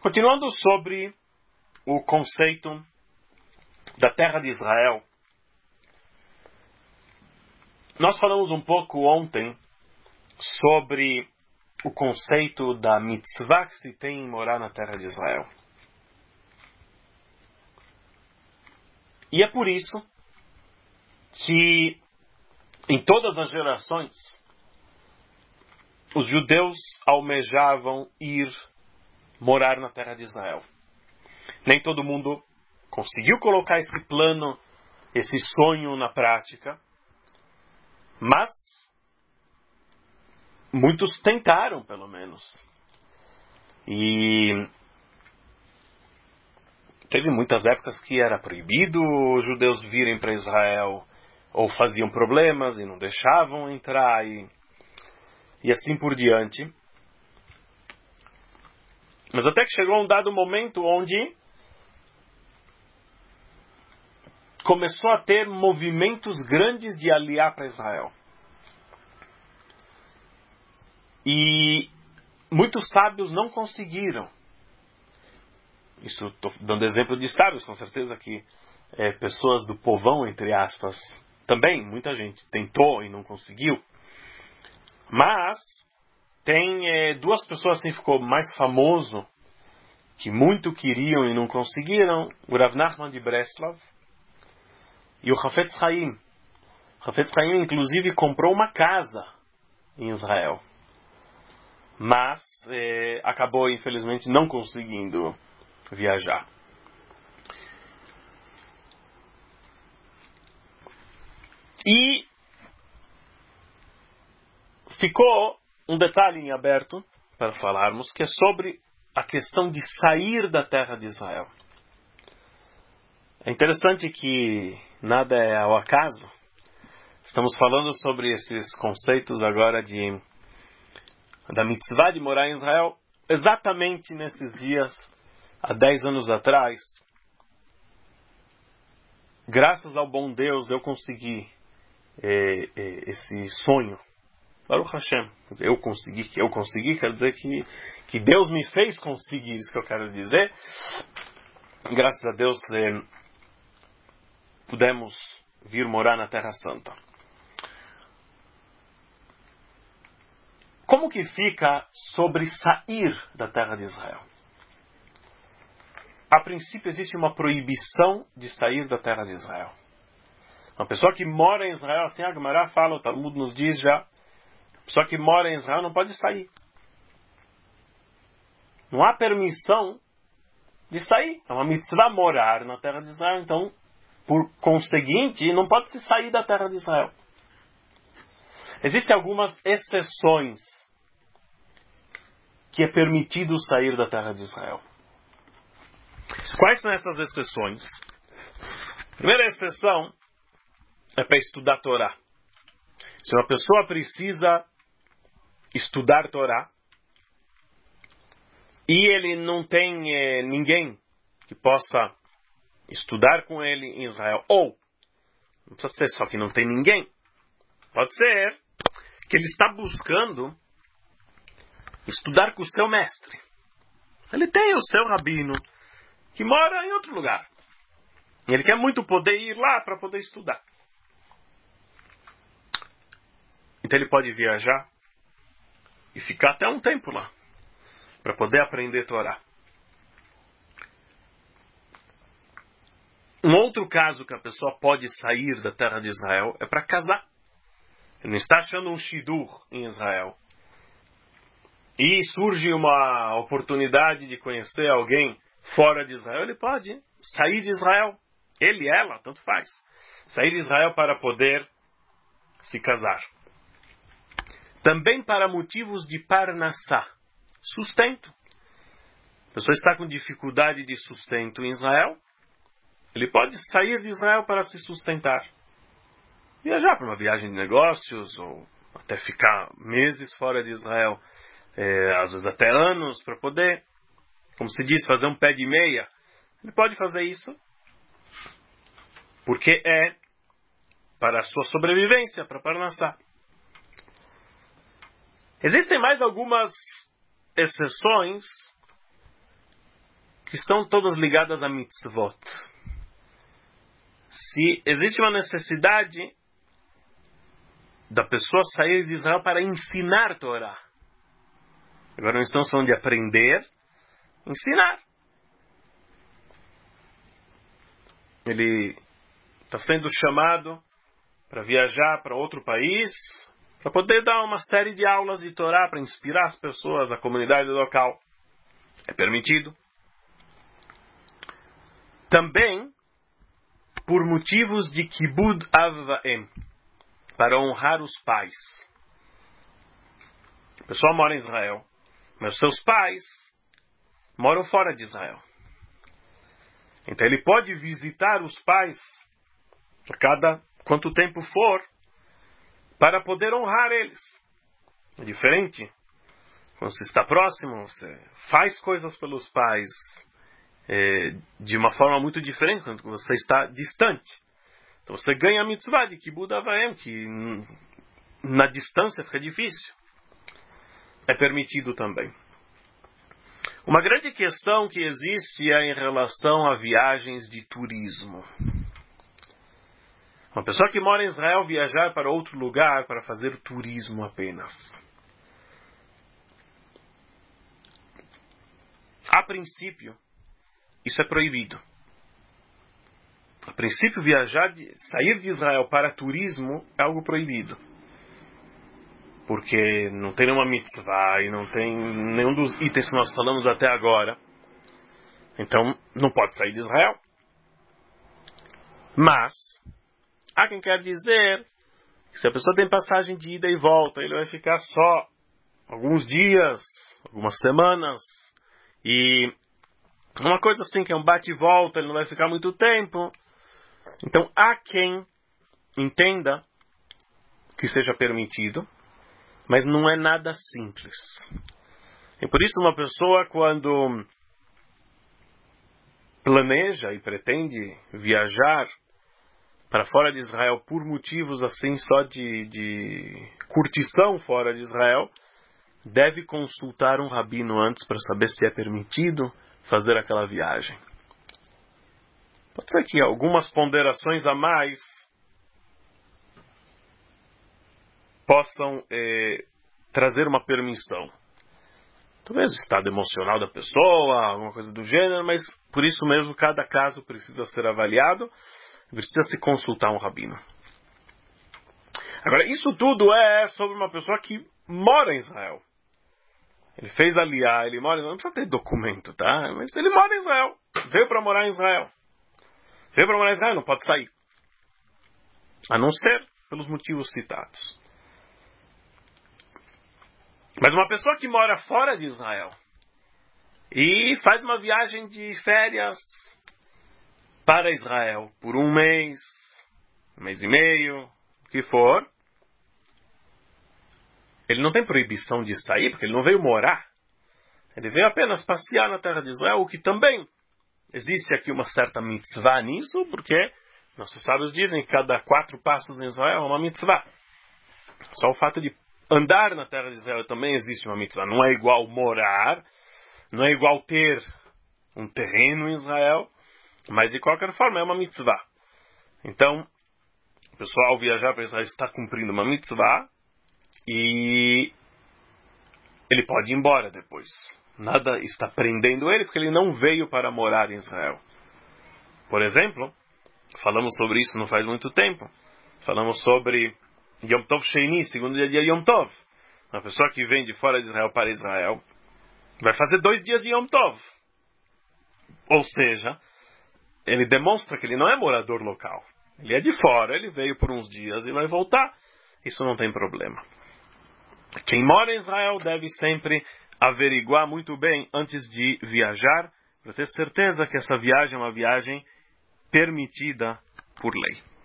Continuando sobre o conceito da terra de Israel, nós falamos um pouco ontem sobre o conceito da mitzvah que se tem em morar na terra de Israel. E é por isso que em todas as gerações os judeus almejavam ir morar na terra de Israel. Nem todo mundo conseguiu colocar esse plano, esse sonho na prática, mas muitos tentaram, pelo menos. E teve muitas épocas que era proibido os judeus virem para Israel, ou faziam problemas e não deixavam entrar, e assim por diante. Mas até que chegou um dado momento onde começou a ter movimentos grandes de aliar para Israel. E muitos sábios não conseguiram. Isso estou dando exemplo de sábios, com certeza que pessoas do povão, entre aspas, também, muita gente tentou e não conseguiu. Mas tem duas pessoas assim ficou mais famoso, que muito queriam e não conseguiram, o Rav Nachman de Breslav e o Hafetz Haim. O Hafetz Haim, inclusive, comprou uma casa em Israel. Mas acabou, infelizmente, não conseguindo viajar. E ficou um detalhe em aberto para falarmos, que é sobre a questão de sair da terra de Israel. É interessante que nada é ao acaso. Estamos falando sobre esses conceitos agora da mitzvah de morar em Israel, exatamente nesses dias, há 10 anos atrás. Graças ao bom Deus eu consegui esse sonho. Baruch Hashem. Eu consegui, quer dizer que Deus me fez conseguir, isso que eu quero dizer. Graças a Deus pudemos vir morar na Terra Santa. Como que fica sobre sair da terra de Israel? A princípio existe uma proibição de sair da terra de Israel. Uma pessoa que mora em Israel, assim a Gemara fala, o Talmud nos diz já, a pessoa que mora em Israel não pode sair. Não há permissão de sair. É uma mitzvah morar na terra de Israel, então, por conseguinte, não pode se sair da terra de Israel. Existem algumas exceções que é permitido sair da terra de Israel. Quais são essas exceções? A primeira exceção é para estudar Torá. Se uma pessoa precisa estudar Torá e ele não tem ninguém que possa estudar com ele em Israel, ou não precisa ser só que não tem ninguém, pode ser que ele está buscando estudar com o seu mestre. Ele tem o seu rabino que mora em outro lugar. E ele quer muito poder ir lá para poder estudar. Então ele pode viajar e ficar até um tempo lá para poder aprender Torá. Um outro caso que a pessoa pode sair da terra de Israel é para casar. Ele não está achando um shidur em Israel. E surge uma oportunidade de conhecer alguém fora de Israel, ele pode sair de Israel. Ele, ela, tanto faz. Sair de Israel para poder se casar. Também para motivos de parnassá, sustento. A pessoa está com dificuldade de sustento em Israel, ele pode sair de Israel para se sustentar. Viajar para uma viagem de negócios, ou até ficar meses fora de Israel, às vezes até anos, para poder, como se diz, fazer um pé de meia. Ele pode fazer isso porque é para a sua sobrevivência, para parnassá. Existem mais algumas exceções que estão todas ligadas a mitzvot. Se existe uma necessidade da pessoa sair de Israel para ensinar Torá. Agora não estamos falando de aprender, ensinar. Ele está sendo chamado para viajar para outro país, para poder dar uma série de aulas de Torá, para inspirar as pessoas, a comunidade local. É permitido. Também por motivos de Kibud Av Va'em, para honrar os pais. A pessoa mora em Israel, mas seus pais moram fora de Israel. Então ele pode visitar os pais a cada quanto tempo for, para poder honrar eles. É diferente. Quando você está próximo, você faz coisas pelos pais de uma forma muito diferente quando você está distante. Então você ganha a mitzvah de Kibud Av Va'em, que na distância fica difícil. É permitido também. Uma grande questão que existe é em relação a viagens de turismo. Uma pessoa que mora em Israel viajar para outro lugar para fazer turismo apenas. A princípio, isso é proibido. A princípio, sair de Israel para turismo é algo proibido. Porque não tem nenhuma mitzvah e não tem nenhum dos itens que nós falamos até agora. Então, não pode sair de Israel. Mas, há quem quer dizer que se a pessoa tem passagem de ida e volta, ele vai ficar só alguns dias, algumas semanas, e uma coisa assim que é um bate e volta, ele não vai ficar muito tempo. Então, há quem entenda que seja permitido, mas não é nada simples. E por isso uma pessoa, quando planeja e pretende viajar para fora de Israel por motivos assim só de curtição fora de Israel, deve consultar um rabino antes para saber se é permitido fazer aquela viagem. Pode ser que algumas ponderações a mais possam trazer uma permissão. Talvez o estado emocional da pessoa, alguma coisa do gênero, mas por isso mesmo cada caso precisa ser avaliado, precisa se consultar um rabino. Agora, isso tudo é sobre uma pessoa que mora em Israel. Ele fez aliá, ele mora em Israel, não precisa ter documento, tá? Mas ele mora em Israel, veio para morar em Israel. Veio para morar em Israel, não pode sair. A não ser pelos motivos citados. Mas uma pessoa que mora fora de Israel e faz uma viagem de férias para Israel por um mês e meio, o que for, ele não tem proibição de sair, porque ele não veio morar. Ele veio apenas passear na terra de Israel, o que também existe aqui uma certa mitzvah nisso, porque nossos sábios dizem que cada 4 passos em Israel é uma mitzvah. Só o fato de andar na terra de Israel também existe uma mitzvah. Não é igual morar, não é igual ter um terreno em Israel, mas de qualquer forma é uma mitzvah. Então, o pessoal ao viajar para Israel está cumprindo uma mitzvah e ele pode ir embora depois. Nada está prendendo ele porque ele não veio para morar em Israel. Por exemplo, falamos sobre isso não faz muito tempo. Falamos sobre Yom Tov Sheini, segundo dia de Yom Tov. Uma pessoa que vem de fora de Israel para Israel vai fazer 2 dias de Yom Tov. Ou seja, ele demonstra que ele não é morador local. Ele é de fora, ele veio por uns dias e vai voltar. Isso não tem problema. Quem mora em Israel deve sempre averiguar muito bem antes de viajar, para ter certeza que essa viagem é uma viagem permitida por lei.